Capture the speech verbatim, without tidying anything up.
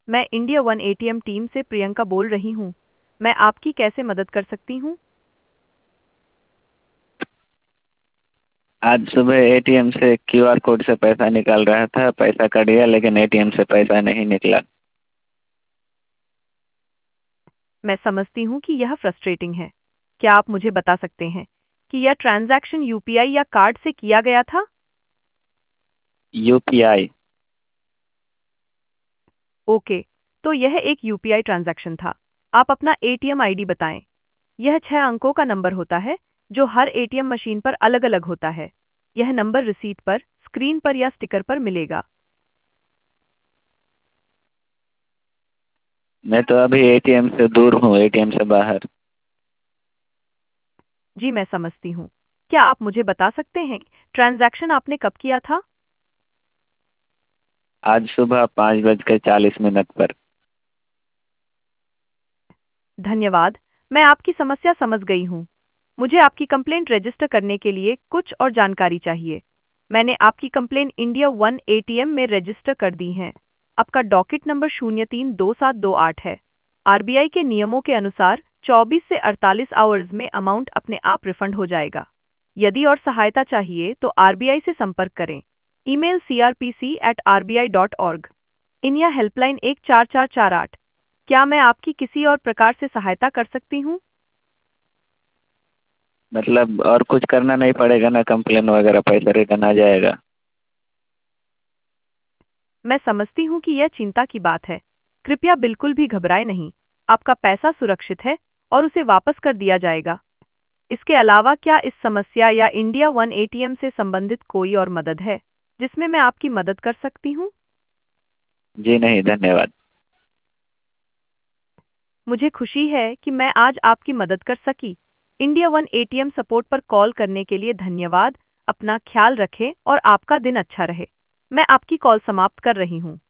मैं India one ATM team से प्रियंका बोल रही हूँ। मैं आपकी कैसे मदद कर सकती हूँ? आज सुबह एटीएम से क्यूआर कोड से पैसा निकाल रहा था, पैसा कट गया लेकिन एटीएम से पैसा नहीं निकला। मैं समझती हूँ कि यह फ्रस्ट्रेटिंग है। क्या आप मुझे बता सकते हैं कि यह ट्रांजैक्शन यूपीआई या कार्ड से किया गया था? यूपीआई। ओके, तो यह एक यूपीआई ट्रांजैक्शन था। आप अपना एटीएम आईडी बताएं। यह छह अंकों का नंबर होता है जो हर एटीएम मशीन पर अलग-अलग होता है। यह नंबर रिसीट पर, स्क्रीन पर या स्टिकर पर मिलेगा। मैं तो अभी एटीएम से दूर हूँ, एटीएम से बाहर। जी, मैं समझती हूँ। क्या आप मुझे बता सकते हैं ट्रांजैक्शन आपने कब किया था? आज सुबह पाँच बज के चालीस मिनट पर। धन्यवाद, मैं आपकी समस्या समझ गई हूँ। मुझे आपकी कंप्लेंट रजिस्टर करने के लिए कुछ और जानकारी चाहिए। मैंने आपकी कंप्लेंट इंडिया वन एटीएम में रजिस्टर कर दी है। आपका डॉकेट नंबर शून्य तीन दो सात दो आठ है। आरबीआई के नियमों के अनुसार चौबीस से अड़तालीस आवर्स में अमाउंट अपने आप रिफंड हो जाएगा। यदि और सहायता चाहिए तो आरबीआई से संपर्क करें। Email C R P C at R B I dot org. India helpline एक चार चार चार आठ। क्या मैं आपकी किसी और प्रकार से सहायता कर सकती हूँ? मतलब और कुछ करना नहीं पड़ेगा ना? कंप्लेन वगैरह पैसा रिटर्न आ जाएगा? मैं समझती हूँ कि यह चिंता की बात है। कृपया बिल्कुल भी घबराएं नहीं। आपका पैसा सुरक्षित है और उसे वापस कर दिया जाएगा। इसके अलावा क्या इस समस्या या इंडिया वन एटीएम से संबंधित कोई और मदद है जिसमें मैं आपकी मदद कर सकती हूँ? जी नहीं, धन्यवाद। मुझे खुशी है कि मैं आज आपकी मदद कर सकी। इंडिया वन एटीएम सपोर्ट पर कॉल करने के लिए धन्यवाद। अपना ख्याल रखें और आपका दिन अच्छा रहे। मैं आपकी कॉल समाप्त कर रही हूँ।